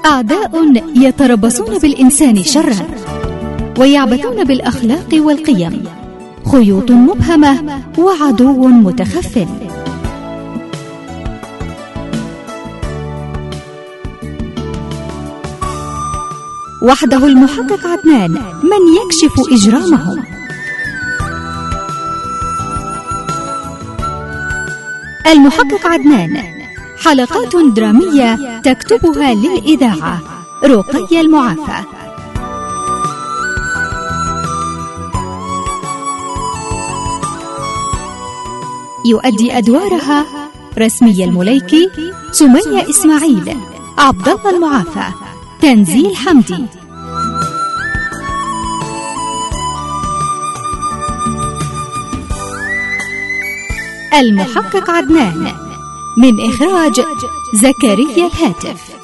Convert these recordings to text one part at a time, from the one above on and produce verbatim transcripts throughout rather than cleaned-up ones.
أعداء يتربصون بالإنسان شرا ويعبثون بالأخلاق والقيم، خيوط مبهمة وعدو متخفٍ. وحده المحقق عدنان من يكشف إجرامهم. المحقق عدنان، حلقات درامية تكتبها للإذاعة رقية المعافى. يؤدي أدوارها رسمية المليكي، سمية إسماعيل، عبد الله المعافى، تنزيل حمدي. المحقق عدنان، من إخراج زكريا الهاتف.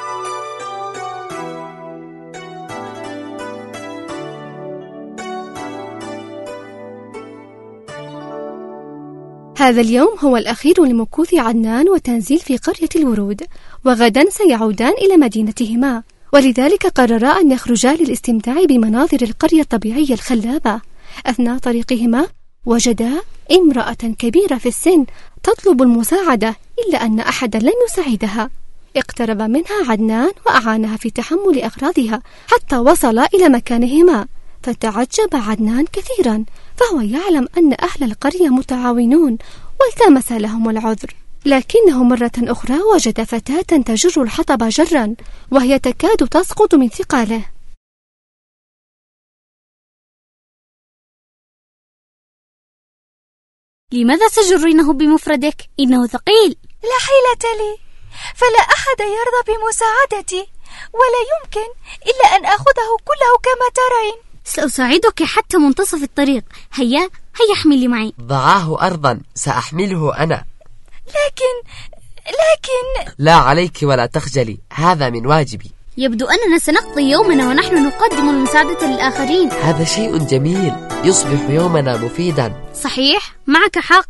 هذا اليوم هو الأخير لمكوث عدنان وتنزيل في قرية الورود، وغدا سيعودان إلى مدينتهما، ولذلك قررا أن يخرجا للاستمتاع بمناظر القرية الطبيعية الخلابة. أثناء طريقهما وجدا امرأة كبيرة في السن تطلب المساعدة، إلا أن أحدا لم يساعدها. اقترب منها عدنان وأعانها في تحمل أغراضها حتى وصلا إلى مكانهما، فتعجب عدنان كثيرا، فهو يعلم أن أهل القرية متعاونون والتمس لهم العذر. لكنه مرة أخرى وجد فتاة تجر الحطب جرا وهي تكاد تسقط من ثقاله. لماذا تجرينه بمفردك؟ إنه ثقيل. لا حيلة لي، فلا أحد يرضى بمساعدتي، ولا يمكن إلا أن أخذه كله كما ترين. سأساعدك حتى منتصف الطريق. هيا هيا احملي معي. ضعاه أرضا، سأحمله أنا. لكن لكن لا عليك ولا تخجلي، هذا من واجبي. يبدو أننا سنقضي يومنا ونحن نقدم المساعدة للآخرين. هذا شيء جميل، يصبح يومنا مفيدا. صحيح، معك حق.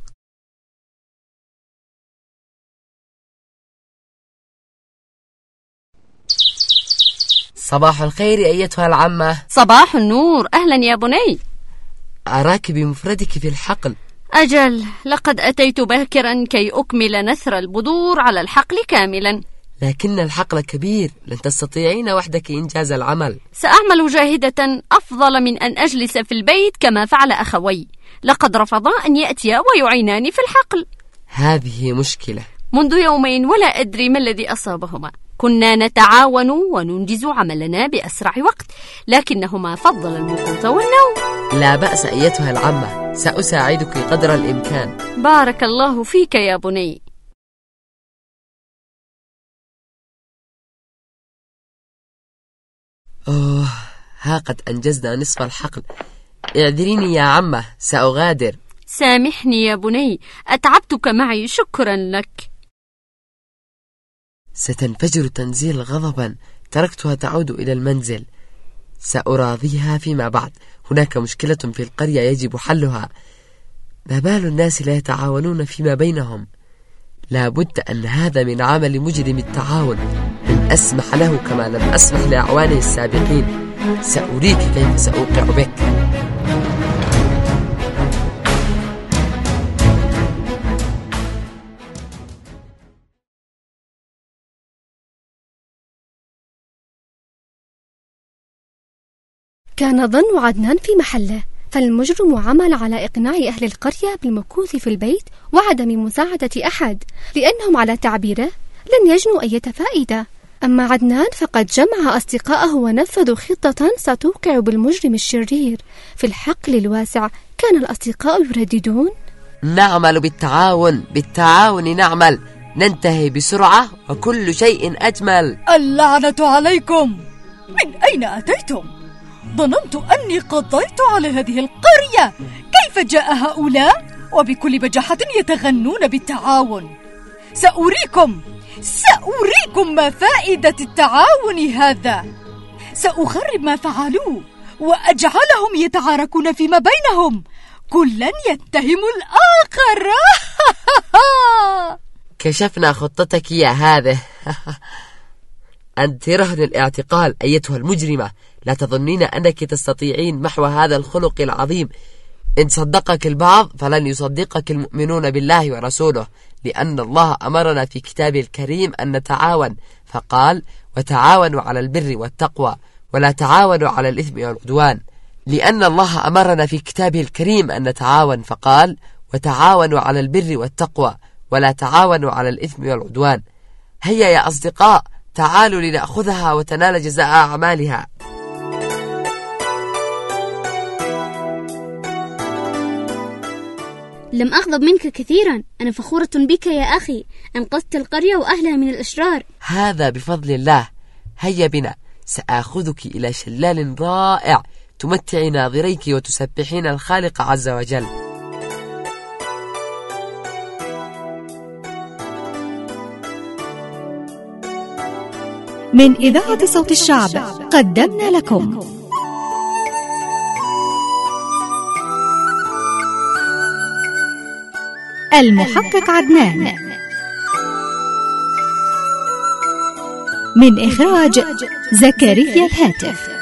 صباح الخير أيتها العمة. صباح النور، أهلا يا بني. أراك بمفردك في الحقل. أجل، لقد أتيت باكرا كي أكمل نثر البذور على الحقل كاملا. لكن الحقل كبير، لن تستطيعين وحدك إنجاز العمل. سأعمل جاهدة أفضل من أن أجلس في البيت كما فعل أخوي، لقد رفضا أن يأتيا ويعيناني في الحقل. هذه مشكلة. منذ يومين ولا أدري ما الذي أصابهما. كنا نتعاون وننجز عملنا بأسرع وقت، لكنهما فضل المكوث والنوم. لا بأس أيتها العمة، سأساعدك قدر الإمكان. بارك الله فيك يا بني. أوه، ها قد أنجزنا نصف الحقل. اعذريني يا عمة، سأغادر. سامحني يا بني، أتعبتك معي، شكرا لك. ستنفجر تنزيل غضبا، تركتها تعود إلى المنزل. سأراضيها فيما بعد. هناك مشكلة في القرية يجب حلها. ما بال الناس لا يتعاونون فيما بينهم؟ لا بد أن هذا من عمل مجرم التعاون. لن أسمح له كما لم أسمح لأعوانه السابقين. سأريك كيف سأوقع بك. كان ظن عدنان في محله، فالمجرم عمل على إقناع أهل القرية بالمكوث في البيت وعدم مساعدة أحد، لأنهم على تعبيره لن يجنوا أي فائدة. أما عدنان فقد جمع أصدقائه ونفذوا خطة ستوقع بالمجرم الشرير. في الحقل الواسع كان الأصدقاء يرددون: نعمل بالتعاون، بالتعاون نعمل، ننتهي بسرعة وكل شيء أجمل. اللعنة عليكم، من أين أتيتم؟ ظننت أني قضيت على هذه القرية. كيف جاء هؤلاء وبكل بجاحة يتغنون بالتعاون؟ سأريكم سأريكم ما فائدة التعاون هذا. سأخرب ما فعلوه وأجعلهم يتعاركون فيما بينهم، كلا يتهم الآخر. كشفنا خطتك يا هذه. أنت رهن الاعتقال أيتها المجرمة. لا تظنين أنك تستطيعين محو هذا الخلق العظيم. إن صدقك البعض فلن يصدقك المؤمنون بالله ورسوله، لأن الله أمرنا في كتابه الكريم أن نتعاون، فقال: وتعاونوا على البر والتقوى ولا تعاونوا على الإثم والعدوان. لأن الله أمرنا في كتابه الكريم أن نتعاون، فقال: وتعاونوا على البر والتقوى ولا تعاونوا على الإثم والعدوان. هيا يا أصدقاء، تعالوا لنأخذها وتنال جزاء أعمالها. لم أغضب منك كثيرا، أنا فخورة بك يا أخي، أنقذت القرية وأهلها من الأشرار. هذا بفضل الله. هيا بنا، سآخذك إلى شلال رائع تمتع ناظريك وتسبحين الخالق عز وجل. من إذاعة صوت الشعب قدمنا لكم المحقق عدنان، من إخراج زكريا الهاتف.